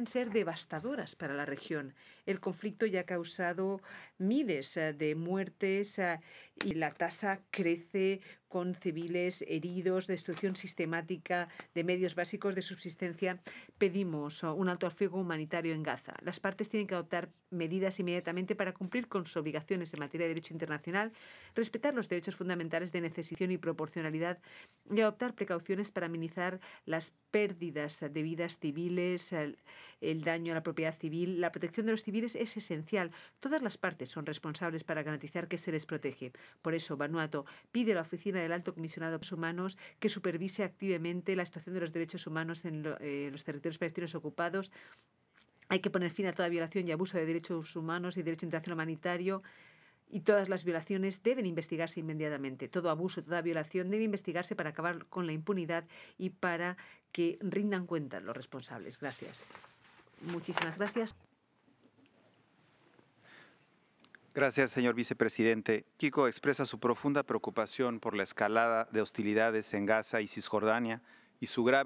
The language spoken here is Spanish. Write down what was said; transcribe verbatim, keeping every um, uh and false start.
pueden ser devastadoras para la región. El conflicto ya ha causado miles de muertes y la tasa crece con civiles heridos, destrucción sistemática de medios básicos de subsistencia. Pedimos un alto al fuego humanitario en Gaza. Las partes tienen que adoptar medidas inmediatamente para cumplir con sus obligaciones en materia de derecho internacional, respetar los derechos fundamentales de necesión y proporcionalidad y adoptar precauciones para minimizar las pérdidas de vidas civiles, el, el daño a la propiedad civil. La protección de los civiles es esencial. Todas las partes son responsables para garantizar que se les protege. Por eso, Vanuatu pide a la Oficina del Alto Comisionado de Derechos Humanos que supervise activamente la situación de los derechos humanos en, lo, eh, los territorios palestinos ocupados. Hay que poner fin a toda violación y abuso de derechos humanos y derecho internacional humanitario. Y todas las violaciones deben investigarse inmediatamente. Todo abuso, toda violación debe investigarse para acabar con la impunidad y para que rindan cuenta los responsables. Gracias. Muchísimas gracias. Gracias, señor vicepresidente. México expresa su profunda preocupación por la escalada de hostilidades en Gaza y Cisjordania y su grave